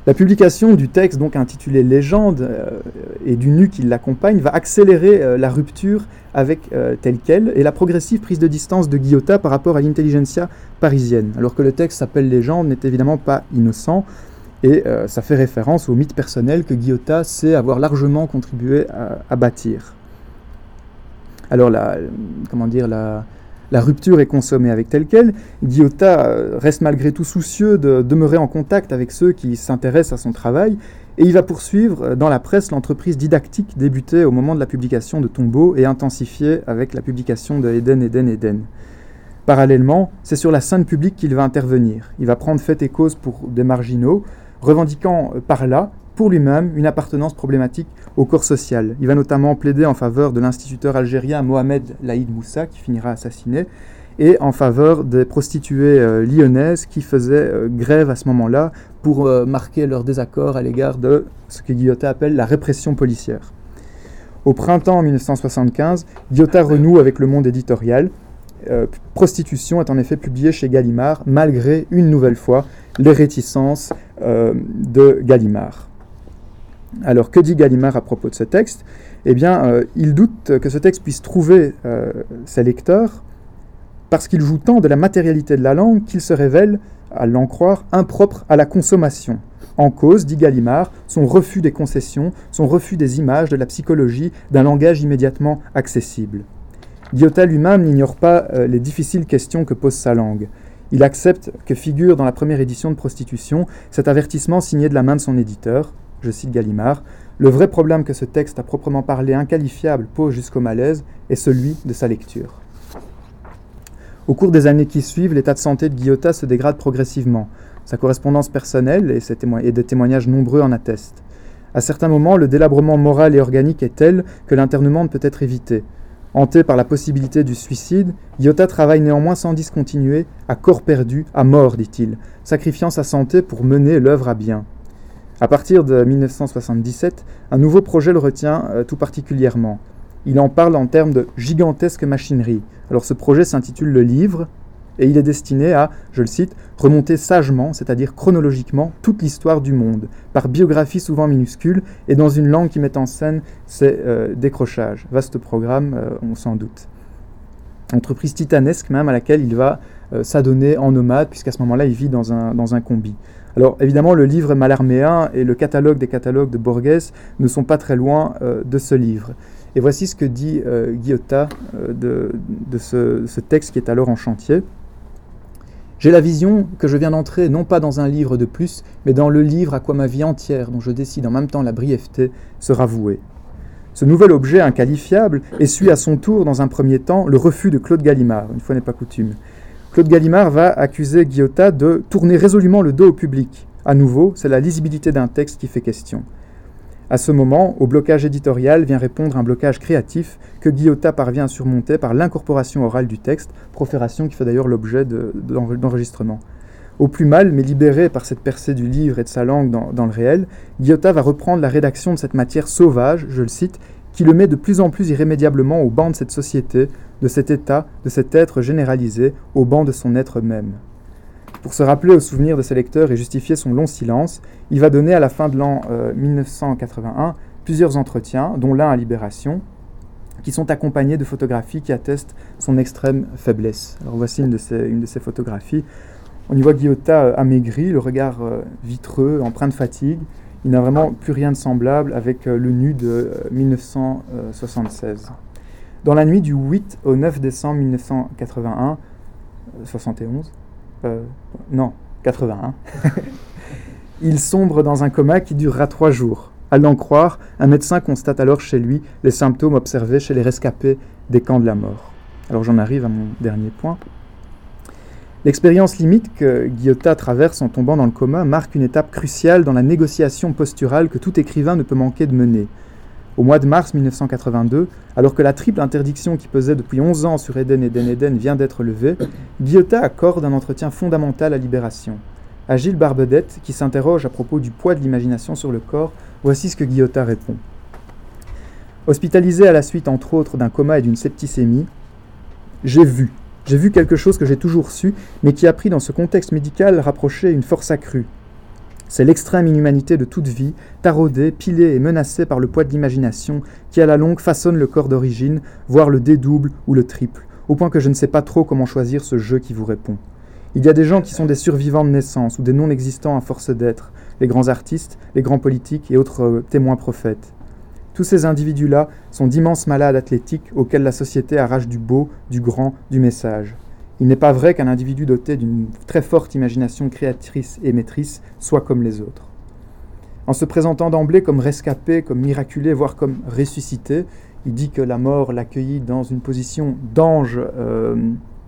La publication du texte, donc intitulé Légende, euh, et du nu qui l'accompagne, va accélérer euh, la rupture avec euh, tel quel, et la progressive prise de distance de Guyotat par rapport à l'intelligentsia parisienne. Alors que le texte s'appelle Légende, n'est évidemment pas innocent, et euh, ça fait référence au mythe personnel que Guyotat sait avoir largement contribué à, à bâtir. Alors, la, comment dire, la... La rupture est consommée avec tel quel. Guyotat reste malgré tout soucieux de demeurer en contact avec ceux qui s'intéressent à son travail, et il va poursuivre dans la presse l'entreprise didactique débutée au moment de la publication de Tombeau et intensifiée avec la publication de Eden, Eden, Eden. Parallèlement, c'est sur la scène publique qu'il va intervenir. Il va prendre fait et cause pour des marginaux, revendiquant par là, pour lui-même, une appartenance problématique au corps social. Il va notamment plaider en faveur de l'instituteur algérien Mohamed Laïd Moussa, qui finira assassiné, et en faveur des prostituées euh, lyonnaises qui faisaient euh, grève à ce moment-là pour euh, marquer leur désaccord à l'égard de ce que Guyotat appelle la répression policière. Au printemps mille neuf cent soixante-quinze, Guyotat renoue avec le monde éditorial. Euh, Prostitution est en effet publié chez Gallimard, malgré, une nouvelle fois, les réticences euh, de Gallimard. Alors, que dit Gallimard à propos de ce texte ? Eh bien, euh, il doute que ce texte puisse trouver euh, ses lecteurs parce qu'il joue tant de la matérialité de la langue qu'il se révèle, à l'en croire, impropre à la consommation. En cause, dit Gallimard, son refus des concessions, son refus des images, de la psychologie, d'un langage immédiatement accessible. Guyotat lui-même n'ignore pas euh, les difficiles questions que pose sa langue. Il accepte que figure dans la première édition de Prostitution cet avertissement signé de la main de son éditeur. Je cite Gallimard, « Le vrai problème que ce texte à proprement parler inqualifiable pose jusqu'au malaise est celui de sa lecture. » Au cours des années qui suivent, l'état de santé de Guyotat se dégrade progressivement. Sa correspondance personnelle et, ses témo- et des témoignages nombreux en attestent. À certains moments, le délabrement moral et organique est tel que l'internement ne peut être évité. Hanté par la possibilité du suicide, Guyotat travaille néanmoins sans discontinuer, à corps perdu, à mort, dit-il, sacrifiant sa santé pour mener l'œuvre à bien. À partir de mille neuf cent soixante-dix-sept, un nouveau projet le retient euh, tout particulièrement. Il en parle en termes de gigantesque machinerie. Alors ce projet s'intitule Le Livre, et il est destiné à, je le cite, remonter sagement, c'est-à-dire chronologiquement, toute l'histoire du monde, par biographie souvent minuscule, et dans une langue qui met en scène ses euh, décrochages. Vaste programme, euh, on s'en doute. Entreprise titanesque même, à laquelle il va euh, s'adonner en nomade, puisqu'à ce moment-là, il vit dans un, dans un combi. Alors évidemment, le livre Mallarméen et le catalogue des catalogues de Borges ne sont pas très loin euh, de ce livre. Et voici ce que dit euh, Guyotat euh, de, de ce, ce texte qui est alors en chantier. « J'ai la vision que je viens d'entrer non pas dans un livre de plus, mais dans le livre à quoi ma vie entière, dont je décide en même temps la brièveté, sera vouée. Ce nouvel objet inqualifiable essuie à son tour, dans un premier temps, le refus de Claude Gallimard, une fois n'est pas coutume. Claude Gallimard va accuser Guyotat de tourner résolument le dos au public. À nouveau, c'est la lisibilité d'un texte qui fait question. À ce moment, au blocage éditorial vient répondre un blocage créatif que Guyotat parvient à surmonter par l'incorporation orale du texte, profération qui fait d'ailleurs l'objet de, de, d'enregistrement. Au plus mal, mais libéré par cette percée du livre et de sa langue dans, dans le réel, Guyotat va reprendre la rédaction de cette matière sauvage, je le cite, qui le met de plus en plus irrémédiablement au banc de cette société, de cet état, de cet être généralisé, au banc de son être même. Pour se rappeler au souvenir de ses lecteurs et justifier son long silence, il va donner à la fin de l'an euh, mille neuf cent quatre-vingt-un plusieurs entretiens, dont l'un à Libération, qui sont accompagnés de photographies qui attestent son extrême faiblesse. Alors voici une de ces, une de ces photographies. On y voit Guyotat euh, amaigri, le regard euh, vitreux, empreint de fatigue. Il n'a vraiment plus rien de semblable avec euh, le nu de euh, mille neuf cent soixante-seize. Dans la nuit du huit au neuf décembre mille neuf cent quatre-vingt-un, euh, soixante et onze, euh, non, quatre-vingt-un, il sombre dans un coma qui durera trois jours. À l'en croire, un médecin constate alors chez lui les symptômes observés chez les rescapés des camps de la mort. Alors j'en arrive à mon dernier point. L'expérience limite que Guyotat traverse en tombant dans le coma marque une étape cruciale dans la négociation posturale que tout écrivain ne peut manquer de mener. Au mois de mars mille neuf cent quatre-vingt-deux, alors que la triple interdiction qui pesait depuis onze ans sur Eden, Eden, Eden vient d'être levée, Guyotat accorde un entretien fondamental à Libération. À Gilles Barbedette, qui s'interroge à propos du poids de l'imagination sur le corps, voici ce que Guyotat répond. Hospitalisé à la suite, entre autres, d'un coma et d'une septicémie, j'ai vu. J'ai vu quelque chose que j'ai toujours su, mais qui a pris dans ce contexte médical rapproché une force accrue. C'est l'extrême inhumanité de toute vie, taraudée, pilée et menacée par le poids de l'imagination, qui à la longue façonne le corps d'origine, voire le dédouble ou le triple, au point que je ne sais pas trop comment choisir ce jeu qui vous répond. Il y a des gens qui sont des survivants de naissance ou des non-existants à force d'être, les grands artistes, les grands politiques et autres euh, témoins prophètes. Tous ces individus-là sont d'immenses malades athlétiques auxquels la société arrache du beau, du grand, du message. Il n'est pas vrai qu'un individu doté d'une très forte imagination créatrice et maîtrise soit comme les autres. En se présentant d'emblée comme rescapé, comme miraculé, voire comme ressuscité, il dit que la mort l'accueillit dans une position d'ange, euh,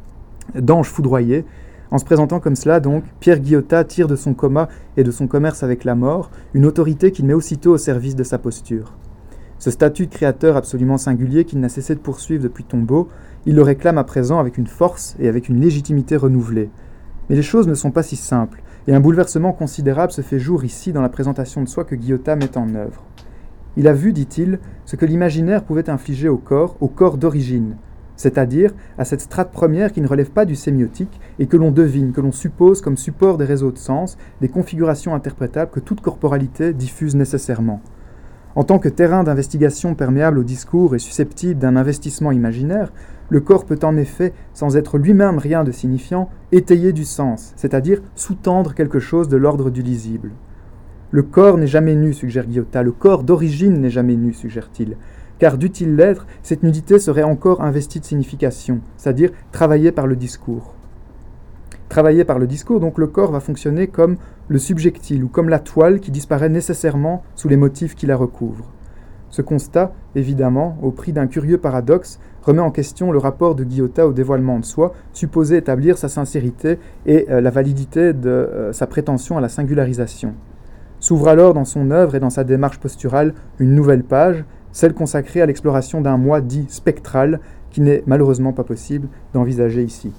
d'ange foudroyé. En se présentant comme cela, donc, Pierre Guyotat tire de son coma et de son commerce avec la mort une autorité qu'il met aussitôt au service de sa posture. Ce statut de créateur absolument singulier qu'il n'a cessé de poursuivre depuis Tombeau, il le réclame à présent avec une force et avec une légitimité renouvelée. Mais les choses ne sont pas si simples, et un bouleversement considérable se fait jour ici dans la présentation de soi que Guyotat met en œuvre. Il a vu, dit-il, ce que l'imaginaire pouvait infliger au corps, au corps d'origine, c'est-à-dire à cette strate première qui ne relève pas du sémiotique et que l'on devine, que l'on suppose comme support des réseaux de sens, des configurations interprétables que toute corporalité diffuse nécessairement. En tant que terrain d'investigation perméable au discours et susceptible d'un investissement imaginaire, le corps peut en effet, sans être lui-même rien de signifiant, étayer du sens, c'est-à-dire sous-tendre quelque chose de l'ordre du lisible. Le corps n'est jamais nu, suggère Guyotat, le corps d'origine n'est jamais nu, suggère-t-il, car dût-il l'être, cette nudité serait encore investie de signification, c'est-à-dire travaillée par le discours. Travaillé par le discours, donc le corps va fonctionner comme le subjectile ou comme la toile qui disparaît nécessairement sous les motifs qui la recouvrent. Ce constat, évidemment, au prix d'un curieux paradoxe, remet en question le rapport de Guyotat au dévoilement de soi, supposé établir sa sincérité et euh, la validité de euh, sa prétention à la singularisation. S'ouvre alors dans son œuvre et dans sa démarche posturale une nouvelle page, celle consacrée à l'exploration d'un moi dit spectral, qui n'est malheureusement pas possible d'envisager ici.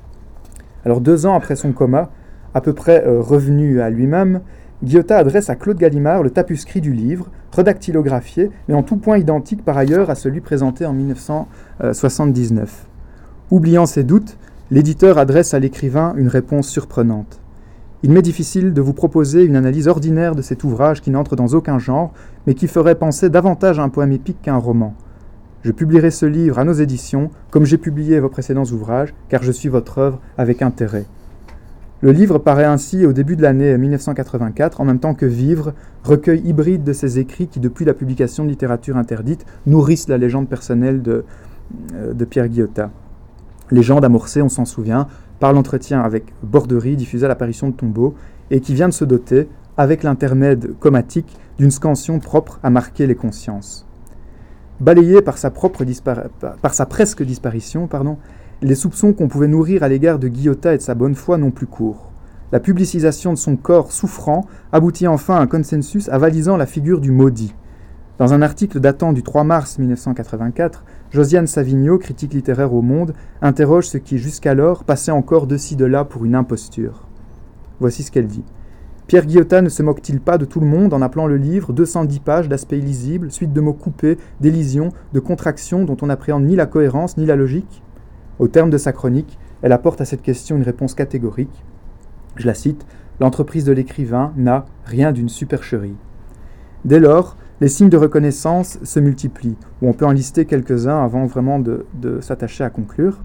Alors deux ans après son coma, à peu près euh, revenu à lui-même, Guyotat adresse à Claude Gallimard le tapuscrit du livre, redactylographié, mais en tout point identique par ailleurs à celui présenté en dix-neuf cent soixante-dix-neuf. Oubliant ses doutes, l'éditeur adresse à l'écrivain une réponse surprenante. Il m'est difficile de vous proposer une analyse ordinaire de cet ouvrage qui n'entre dans aucun genre, mais qui ferait penser davantage à un poème épique qu'à un roman. Je publierai ce livre à nos éditions, comme j'ai publié vos précédents ouvrages, car je suis votre œuvre avec intérêt. Le livre paraît ainsi au début de l'année dix-neuf cent quatre-vingt-quatre, en même temps que Vivre, recueil hybride de ses écrits qui, depuis la publication de Littérature interdite, nourrissent la légende personnelle de, euh, de Pierre Guyotat. Légende amorcée, on s'en souvient, par l'entretien avec Borderie, diffusé à l'apparition de Tombeau, et qui vient de se doter, avec l'intermède comatique, d'une scansion propre à marquer les consciences. Balayé par sa, propre dispar- par sa presque disparition, pardon, les soupçons qu'on pouvait nourrir à l'égard de Guyotat et de sa bonne foi n'ont plus cours. La publicisation de son corps souffrant aboutit enfin à un consensus avalisant la figure du maudit. Dans un article datant du trois mars dix-neuf cent quatre-vingt-quatre, Josiane Savigno, critique littéraire au Monde, interroge ce qui jusqu'alors passait encore de ci de là pour une imposture. Voici ce qu'elle dit. Pierre Guyotat ne se moque-t-il pas de tout le monde en appelant le livre deux cent dix pages d'aspect illisible, suite de mots coupés, d'élisions, de contractions dont on n'appréhende ni la cohérence ni la logique ? Au terme de sa chronique, elle apporte à cette question une réponse catégorique. Je la cite, « L'entreprise de l'écrivain n'a rien d'une supercherie. » Dès lors, les signes de reconnaissance se multiplient, où on peut en lister quelques-uns avant vraiment de, de s'attacher à conclure.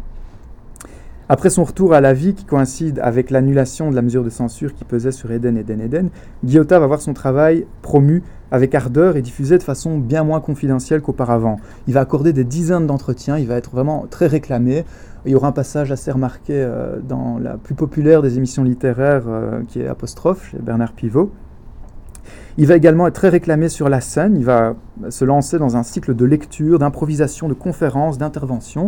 Après son retour à la vie, qui coïncide avec l'annulation de la mesure de censure qui pesait sur Eden, Eden, Eden, Guyotat va voir son travail promu avec ardeur et diffusé de façon bien moins confidentielle qu'auparavant. Il va accorder des dizaines d'entretiens, il va être vraiment très réclamé. Il y aura un passage assez remarqué euh, dans la plus populaire des émissions littéraires, euh, qui est Apostrophe, chez Bernard Pivot. Il va également être très réclamé sur la scène, il va se lancer dans un cycle de lecture, d'improvisation, de conférences, d'interventions.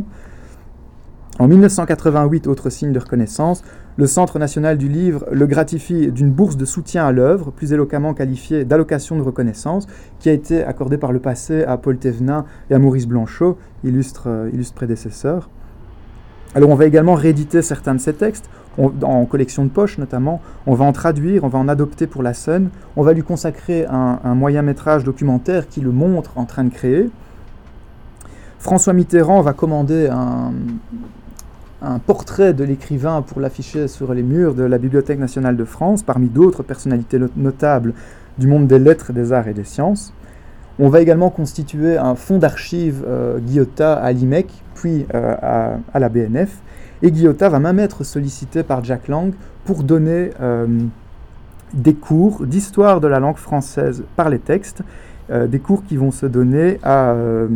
En dix-neuf cent quatre-vingt-huit, autre signe de reconnaissance, le Centre national du livre le gratifie d'une bourse de soutien à l'œuvre, plus éloquemment qualifiée d'allocation de reconnaissance, qui a été accordée par le passé à Paul Thévenin et à Maurice Blanchot, illustre, euh, illustre prédécesseur. Alors on va également rééditer certains de ces textes, on, en collection de poche notamment, on va en traduire, on va en adopter pour la scène, on va lui consacrer un, un moyen-métrage documentaire qui le montre en train de créer. François Mitterrand va commander un... un portrait de l'écrivain pour l'afficher sur les murs de la Bibliothèque nationale de France, parmi d'autres personnalités notables du monde des lettres, des arts et des sciences. On va également constituer un fonds d'archives euh, Guyotat à l'I M E C, puis euh, à, à la B N F, et Guyotat va même être sollicité par Jack Lang pour donner euh, des cours d'histoire de la langue française par les textes, euh, des cours qui vont se donner à... Euh,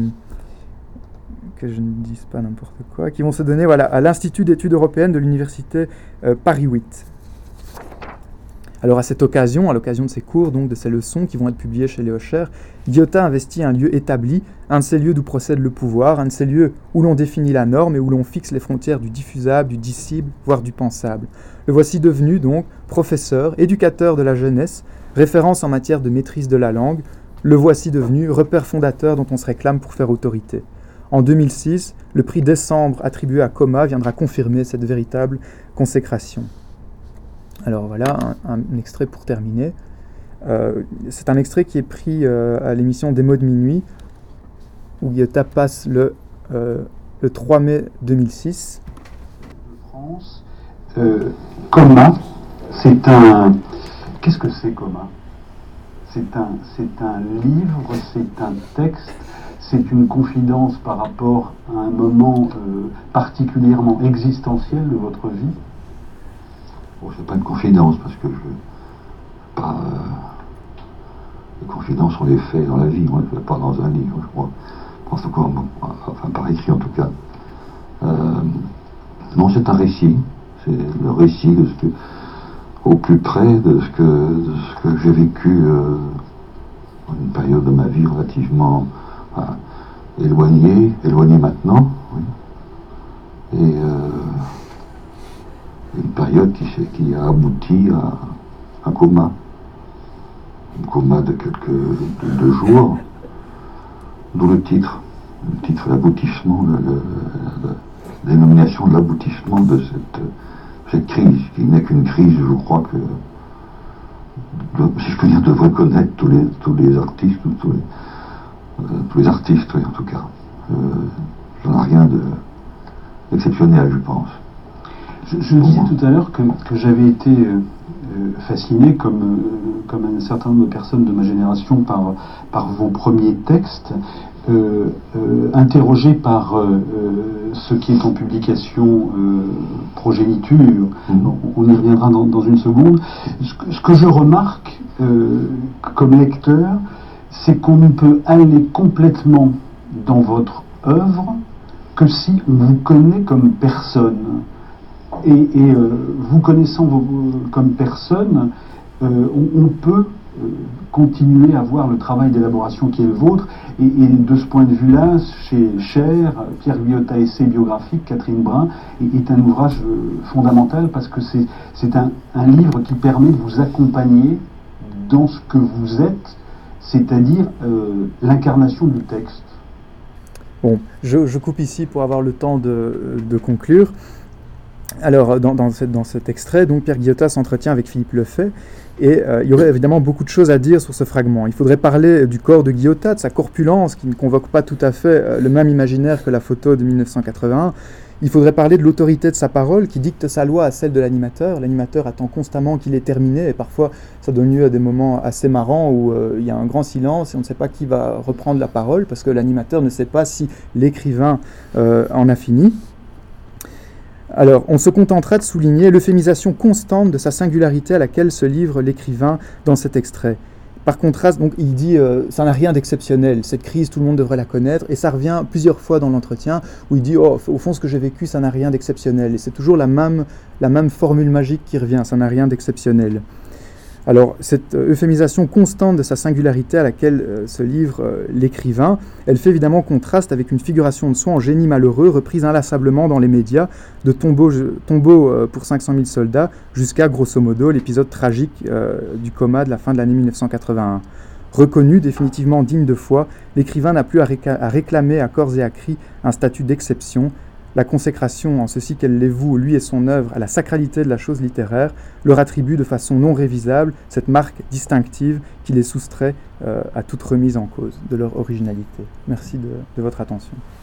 que je ne dise pas n'importe quoi, qui vont se donner voilà, à l'Institut d'études européennes de l'Université euh, Paris huit. Alors à cette occasion, à l'occasion de ces cours, donc de ces leçons qui vont être publiées chez Léo Scher, Guyotat investit un lieu établi, un de ces lieux d'où procède le pouvoir, un de ces lieux où l'on définit la norme et où l'on fixe les frontières du diffusable, du dissible, voire du pensable. Le voici devenu donc professeur, éducateur de la jeunesse, référence en matière de maîtrise de la langue, le voici devenu repère fondateur dont on se réclame pour faire autorité. En deux mille six, le prix Décembre attribué à Coma viendra confirmer cette véritable consécration. Alors voilà, un, un extrait pour terminer. Euh, c'est un extrait qui est pris euh, à l'émission Des mots de minuit, où Guyotat passe le, euh, le trois mai deux mille six. France, euh, Coma, c'est un... Qu'est-ce que c'est Coma ? C'est un, c'est un livre, c'est un texte, c'est une confidence par rapport à un moment euh, particulièrement existentiel de votre vie. Bon, c'est pas une confidence, parce que je... Pas... Euh, les confidences, on les fait dans la vie, on les fait pas dans un livre, je crois. Je pense encore, enfin par écrit en tout cas. Euh, non, c'est un récit. C'est le récit de ce que... au plus près de ce que, de ce que j'ai vécu euh, dans une période de ma vie relativement euh, éloignée, éloignée maintenant, oui. Et euh, une période qui, qui a abouti à un coma, un coma de quelques de, de jours, d'où le titre, le titre, l'aboutissement, le, le, la, la dénomination de l'aboutissement de cette cette crise, qui n'est qu'une crise, je crois que, si je peux dire, devraient connaître tous les, tous les artistes, tous les, euh, tous les artistes, oui, en tout cas. Euh, ça n'a rien de, d'exceptionnel, je pense. Je, je disais tout à l'heure que, que j'avais été euh, fasciné, comme, euh, comme un certain nombre de personnes de ma génération, par, par vos premiers textes. Euh, euh, interrogé par euh, ce qui est en publication euh, progéniture, mmh. on, on y reviendra dans, dans une seconde. Ce que, ce que je remarque euh, comme lecteur, c'est qu'on ne peut aller complètement dans votre œuvre que si on vous connaît comme personne. Et, et euh, vous connaissant vos, comme personne, euh, on, on peut euh, continuer à voir le travail d'élaboration qui est le vôtre. Et, et de ce point de vue-là, chez Scher, Pierre Guyotat, essai biographique, Catherine Brun, est, est un ouvrage euh, fondamental parce que c'est, c'est un, un livre qui permet de vous accompagner dans ce que vous êtes, c'est-à-dire euh, l'incarnation du texte. Bon, je, je coupe ici pour avoir le temps de, de conclure. Alors, dans, dans, cette, dans cet extrait, donc, Pierre Guyotat s'entretient avec Philippe Lefay, et euh, il y aurait évidemment beaucoup de choses à dire sur ce fragment. Il faudrait parler du corps de Guyotat, de sa corpulence, qui ne convoque pas tout à fait euh, le même imaginaire que la photo de mille neuf cent quatre-vingt-un. Il faudrait parler de l'autorité de sa parole, qui dicte sa loi à celle de l'animateur. L'animateur attend constamment qu'il ait terminé, et parfois ça donne lieu à des moments assez marrants où euh, il y a un grand silence, et on ne sait pas qui va reprendre la parole, parce que l'animateur ne sait pas si l'écrivain euh, en a fini. Alors, on se contentera de souligner l'euphémisation constante de sa singularité à laquelle se livre l'écrivain dans cet extrait. Par contraste, donc, il dit euh, « ça n'a rien d'exceptionnel, cette crise, tout le monde devrait la connaître », et ça revient plusieurs fois dans l'entretien, où il dit oh, « au fond, ce que j'ai vécu, ça n'a rien d'exceptionnel », et c'est toujours la même, la même formule magique qui revient, « ça n'a rien d'exceptionnel ». Alors, cette euh, euphémisation constante de sa singularité à laquelle euh, se livre euh, l'écrivain, elle fait évidemment contraste avec une figuration de soi en génie malheureux reprise inlassablement dans les médias, de Tombeau, tombeau euh, pour cinq cent mille soldats jusqu'à, grosso modo, l'épisode tragique euh, du coma de la fin de l'année mille neuf cent quatre-vingt-un. Reconnu, définitivement digne de foi, l'écrivain n'a plus à, réca- à réclamer à corps et à cri un statut d'exception. La consécration, en ceci qu'elle les voue, lui et son œuvre, à la sacralité de la chose littéraire, leur attribue de façon non révisable cette marque distinctive qui les soustrait euh, à toute remise en cause de leur originalité. Merci de, de votre attention.